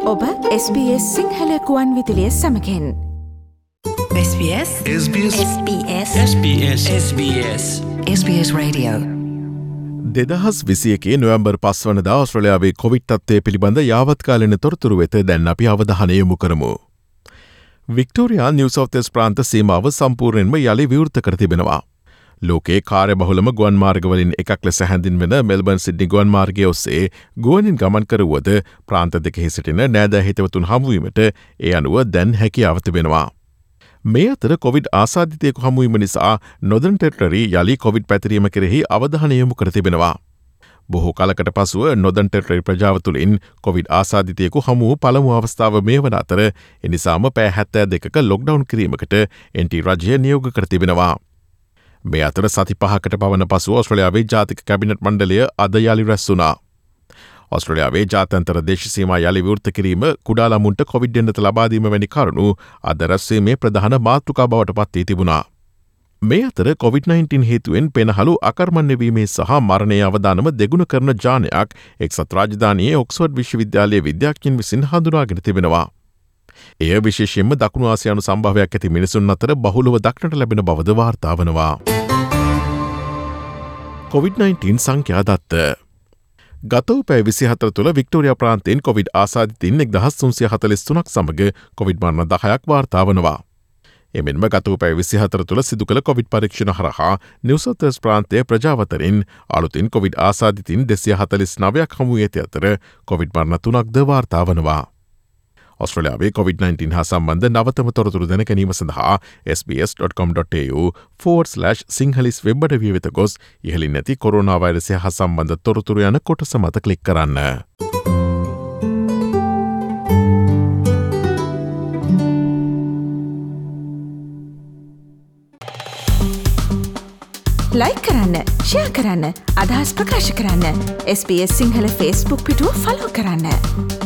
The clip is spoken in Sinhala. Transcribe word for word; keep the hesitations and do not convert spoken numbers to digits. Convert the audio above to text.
ඔබ S B S සිංහල ගුවන් විදුලිය සමගින් S B S S B S S B S S B S S B S S B S Radio දෙදහස් විසියකේ නොවැම්බර් පස් වනදා ඔස්ට්‍රේලියාවේ කොවිඩ් තත්ත්වය පිළිබඳ යාවත්කාලින තොරතුරු වෙත දැන් අපි අවධානය යොමු කරමු. වික්ටෝරියා නිව් සවුත් වෙල්ස් ප්‍රාන්ත සීමාව සම්පූර්ණයෙන්ම යළි විවෘත කර තිබෙනවා. ලෝකයේ කාර්යබහුලම ගුවන් මාර්ගවලින් එකක් ලෙස හැඳින්වෙන මෙල්බර්න් සිඩ්නි ගුවන් මාර්ගය ඔස්සේ ගුවනින් ගමන් කරුවද ප්‍රාන්ත දෙකෙහි සිටින නෑදෑ හිතවතුන් හමුවීමට ඒ අනුව දැන් හැකියාව තිබෙනවා. මේ අතර කොවිඩ් ආසාදිතයෙකු හමුවීම නිසා නොදර්න් ටෙරිටරි යළි කොවිඩ් පැතිරීම කෙරෙහි අවධානය යොමු කර තිබෙනවා. බොහෝ කලකට පසුව නොදර්න් ටෙරිටරි ප්‍රජාව තුළින් කොවිඩ් ආසාදිතයෙකු හමු පළමු අවස්ථාව මේ වන අතර එනිසාම පෑ හැත්තෑ දෙකක ලොක්ඩවුන් කිරීමකට එන් ටී රජය නියෝග කර තිබෙනවා. මේ අතර සති පහකට පවන පසු ඔස්ට්‍රේලියාවේ ජාතික කැබිනට් මණ්ඩලය අද යළි රැස් වුණා. ඔස්ට්‍රේලියාවේ ජාත්‍යන්තර දේශ සීමා යළි විවෘත කිරීම කුඩා ළමුන්ට කොවිඩ් එන්නත ලබා දීම වැනි කරුණු අද රැස්වීමේ ප්‍රධාන මාතෘකා බවට පත් වී තිබුණා. මේ අතර කොවිඩ් නයින්ටීන් හේතුවෙන් පෙනහළු අකර්මණ්‍ය වීමේ සහ මරණයේ අවදානම දෙගුණ කරන ජානයක් එක්සත් රාජධානියේ ඔක්ස්ෆර්ඩ් විශ්වවිද්‍යාලයේ විද්‍යාඥයින් විසින් හඳුනාගෙන තිබෙනවා. එය විශේෂයෙන්ම දකුණු ආසියානු සම්භාවයක් ඇති මිනිසුන් අතර බහුලව දක්නට ලැබෙන බවද වාර්තා වනවා. කොවිඩ් නයින්ටීන් සංඛ්‍යා දත්ත ගත වූ පැය විසිහතර තුළ වික්ටෝරියා ප්‍රාන්තයෙන් කොවිඩ් ආසාදිතයින් එක්දහස් තුන්සිය හතළිස් තුනක් සමග කොවිඩ් මරණ දහයක් වාර්තා වනවා. එමෙන්ම ගත වූ පැය විසිහතර තුළ සිදු කළ කොවිඩ් පරීක්ෂණ හරහා නිව් සවුත් වෙල්ස් ප්‍රාන්තයේ ප්‍රජාවතරින් අලුතින් කොවිඩ් ආසාදිතයින් දෙසිය හතළිස් නවයක් හමු ඇති අතර කොවිඩ් මරණ තුනක්ද වාර්තා වනවා. ඔස්ට්‍රේලියාවේ කොවිඩ් නයින්ටීන් හා සම්බන්ධ නවතම තොරතුරු දැන ගැනීම සඳහා S B S dot com dot a u forward slash Sinhalese web අඩවිය වෙත ගොස් ඉහළින් නැති කොරෝනා වෛරසය හා සම්බන්ධ තොරතුරු යන කොටස මත ක්ලික් කරන්න. ලයික් කරන්න, ෂෙයා කරන්න, අදහස් ප්‍රකාශ කරන්න. S B S Sinhala Facebook පිටුව ෆලෝ කරන්න.